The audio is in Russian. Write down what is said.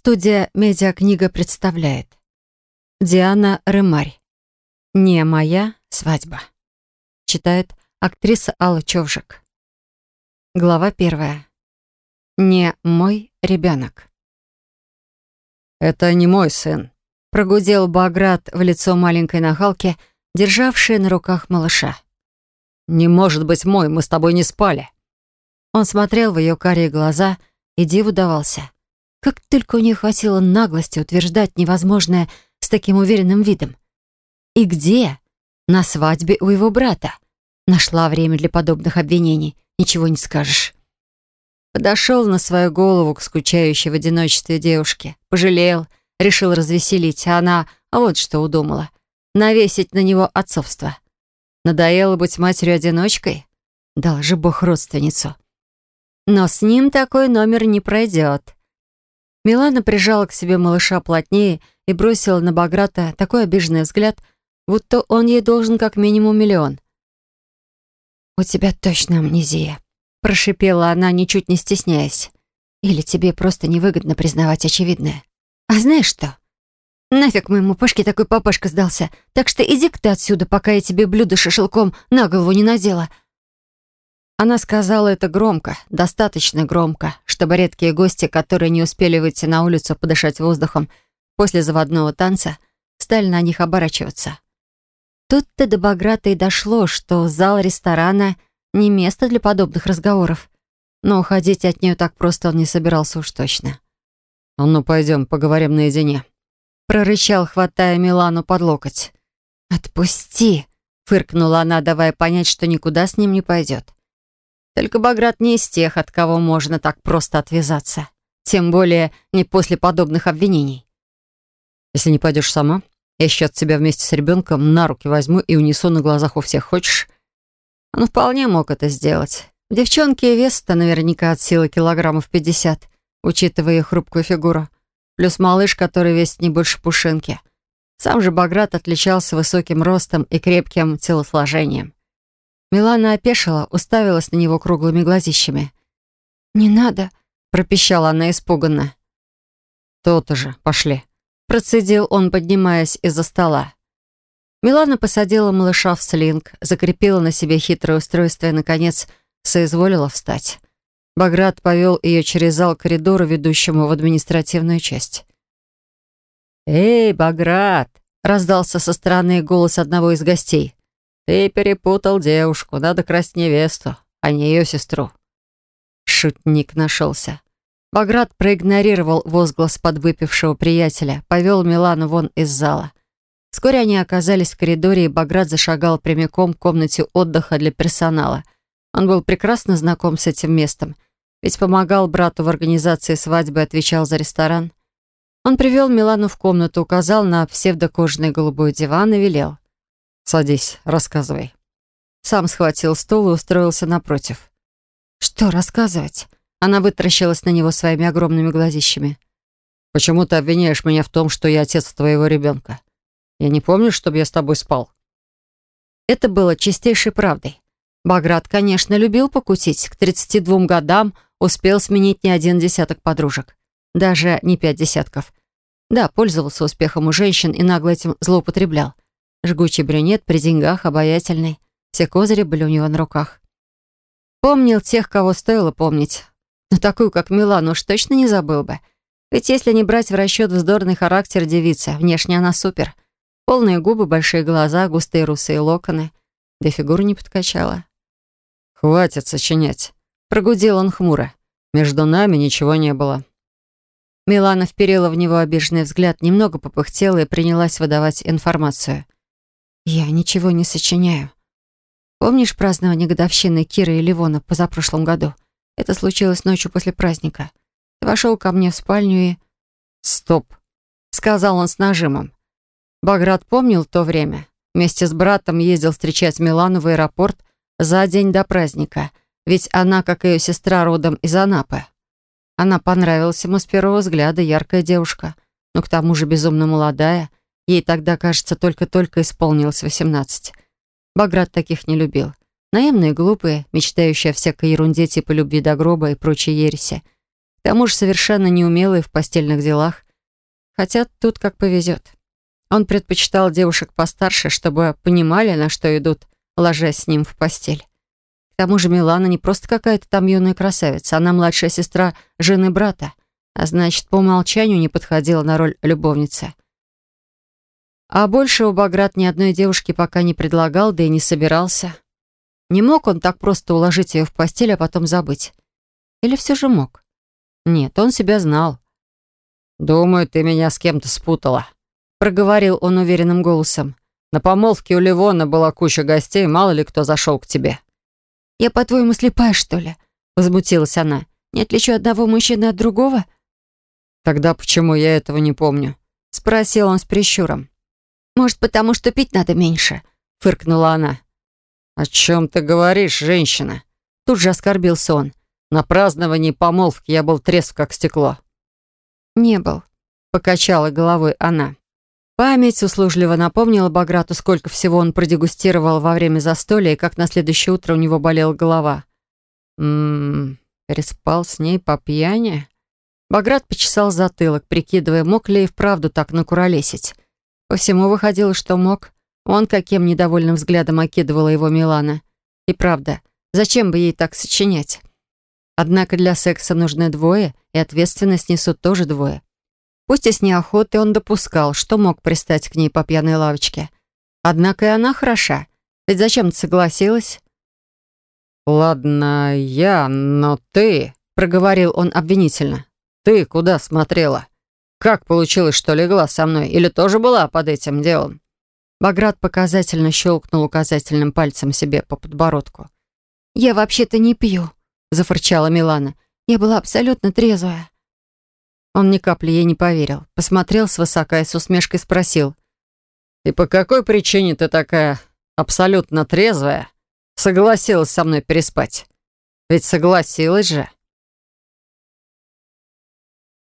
Студия «Медиакнига» представляет Диана Рымарь. «Не моя свадьба». Читает актриса Алла Човжик. Глава 1. «Не мой ребенок». «Это не мой сын», — прогудел Баграт в лицо маленькой нахалки, державшей на руках малыша. «Не может быть мой, мы с тобой не спали». Он смотрел в ее карие глаза и диву давался. Как только у нее хватило наглости утверждать невозможное с таким уверенным видом. И где? На свадьбе у его брата. Нашла время для подобных обвинений, ничего не скажешь. Подошел на свою голову к скучающей в одиночестве девушке. Пожалел, решил развеселить, а она вот что удумала. Навесить на него отцовство. Надоело быть матерью-одиночкой? Дал же Бог родственницу. Но с ним такой номер не пройдет. Милана прижала к себе малыша плотнее и бросила на Баграта такой обиженный взгляд, будто он ей должен как минимум 1 000 000. «У тебя точно амнезия», — прошипела она, ничуть не стесняясь. «Или тебе просто невыгодно признавать очевидное. А знаешь что? Нафиг моему Пашке такой папашка сдался, так что иди-ка ты отсюда, пока я тебе блюдо шашлыком на голову не надела». Она сказала это громко, достаточно громко, чтобы редкие гости, которые не успели выйти на улицу подышать воздухом после заводного танца, стали на них оборачиваться. Тут-то до Баграта и дошло, что зал ресторана не место для подобных разговоров. Но уходить от нее так просто он не собирался уж точно. «Ну, пойдем, поговорим наедине», — прорычал, хватая Милану под локоть. «Отпусти!» — фыркнула она, давая понять, что никуда с ним не пойдет. Только Баграт не из тех, от кого можно так просто отвязаться. Тем более не после подобных обвинений. «Если не пойдешь сама, я сейчас тебя вместе с ребенком на руки возьму и унесу на глазах у всех. Хочешь?» Он вполне мог это сделать. В девчонке вес-то наверняка от силы килограммов 50, учитывая ее хрупкую фигуру. Плюс малыш, который весит не больше пушинки. Сам же Баграт отличался высоким ростом и крепким телосложением. Милана опешила, уставилась на него круглыми глазищами. «Не надо», — пропищала она испуганно. «То-то же, пошли», — процедил он, поднимаясь из-за стола. Милана посадила малыша в слинг, закрепила на себе хитрое устройство и, наконец, соизволила встать. Баграт повел ее через зал к коридору, ведущему в административную часть. «Эй, Баграт!» — раздался со стороны голос одного из гостей. «Ты перепутал девушку, надо красть невесту, а не ее сестру». Шутник нашелся. Баграт проигнорировал возглас подвыпившего приятеля, повел Милану вон из зала. Вскоре они оказались в коридоре, и Баграт зашагал прямиком к комнате отдыха для персонала. Он был прекрасно знаком с этим местом, ведь помогал брату в организации свадьбы и отвечал за ресторан. Он привел Милану в комнату, указал на псевдокожаный голубой диван и велел: «Садись, рассказывай». Сам схватил стул и устроился напротив. «Что рассказывать?» Она вытаращилась на него своими огромными глазищами. «Почему ты обвиняешь меня в том, что я отец твоего ребенка? Я не помню, чтобы я с тобой спал». Это было чистейшей правдой. Баграт, конечно, любил покутить. К 32 годам успел сменить не 1 десяток подружек. Даже не 5 десятков. Да, пользовался успехом у женщин и нагло этим злоупотреблял. Жгучий брюнет, при деньгах, обаятельный. Все козыри были у него на руках. Помнил тех, кого стоило помнить. Но такую, как Милану, уж точно не забыл бы. Ведь если не брать в расчет вздорный характер девицы, внешне она супер. Полные губы, большие глаза, густые русые локоны. Да и фигуру не подкачала. «Хватит сочинять», — прогудел он хмуро. «Между нами ничего не было». Милана вперила в него обиженный взгляд, немного попыхтела и принялась выдавать информацию. «Я ничего не сочиняю. Помнишь празднование годовщины Киры и Ливона позапрошлом году? Это случилось ночью после праздника. Ты вошел ко мне в спальню и...» «Стоп», — сказал он с нажимом. Баграт помнил то время. Вместе с братом ездил встречать Милану в аэропорт за день до праздника, ведь она, как и ее сестра, родом из Анапы. Она понравилась ему с первого взгляда, яркая девушка, но к тому же безумно молодая. Ей тогда, кажется, только-только исполнилось 18. Баграт таких не любил. Наивные, глупые, мечтающие о всякой ерунде типа любви до гроба и прочей ереси. К тому же совершенно неумелый в постельных делах. Хотя тут как повезет. Он предпочитал девушек постарше, чтобы понимали, на что идут, ложась с ним в постель. К тому же Милана не просто какая-то там юная красавица, она младшая сестра жены брата, а значит, по умолчанию не подходила на роль любовницы. А большего Баграт ни одной девушке пока не предлагал, да и не собирался. Не мог он так просто уложить ее в постель, а потом забыть. Или все же мог? Нет, он себя знал. «Думаю, ты меня с кем-то спутала», — проговорил он уверенным голосом. «На помолвке у Ливона была куча гостей, мало ли кто зашел к тебе». «Я, по-твоему, слепая, что ли?» — возмутилась она. «Не отличу одного мужчины от другого?» «Тогда почему я этого не помню?» — спросил он с прищуром. «Может, потому что пить надо меньше?» — фыркнула она. «О чем ты говоришь, женщина?» Тут же оскорбился он. «На праздновании помолвки я был трезв, как стекло». «Не был», — покачала головой она. Память услужливо напомнила Баграту, сколько всего он продегустировал во время застолья и как на следующее утро у него болела голова. Переспал с ней по пьяни? Баграт почесал затылок, прикидывая, мог ли и вправду так накуролесить. По всему выходило, что мог. Он каким недовольным взглядом окидывала его Милана. И правда, зачем бы ей так сочинять? Однако для секса нужны двое, и ответственность несут тоже двое. Пусть и с неохотой он допускал, что мог пристать к ней по пьяной лавочке. Однако и она хороша. Ведь зачем-то согласилась. «Ладно, но ты...» — проговорил он обвинительно. «Ты куда смотрела? Как получилось, что легла со мной? Или тоже была под этим делом?» Баграт показательно щелкнул указательным пальцем себе по подбородку. «Я вообще-то не пью», — зафырчала Милана. «Я была абсолютно трезвая». Он ни капли ей не поверил. Посмотрел свысока и с усмешкой спросил. «И по какой причине ты такая абсолютно трезвая согласилась со мной переспать? Ведь согласилась же».